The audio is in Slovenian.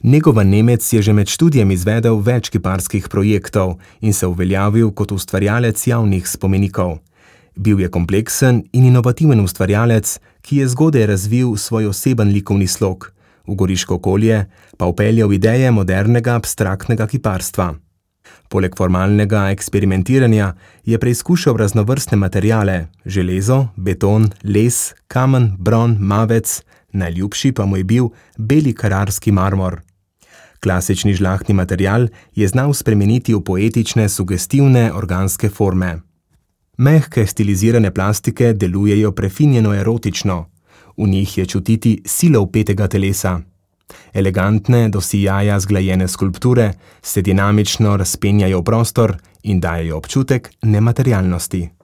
Negovan Nemec je že med študijem izvedel več kiparskih projektov in se uveljavil kot ustvarjalec javnih spomenikov. Bil je kompleksen in inovativen ustvarjalec, ki je zgodaj razvil svoj oseben likovni slog, v goriško okolje pa vpeljal ideje modernega abstraktnega kiparstva. Poleg formalnega eksperimentiranja je preizkušal raznovrstne materiale, železo, beton, les, kamen, bron, mavec, najljubši pa mu je bil beli kararski marmor. Klasični žlahtni material je znal spremeniti v poetične, sugestivne organske forme. Mehke stilizirane plastike delujejo prefinjeno erotično. V njih je čutiti silo vpetega telesa. Elegantne, do sijaja zglajene skulpture se dinamično razpenjajo v prostor in dajejo občutek nematerialnosti.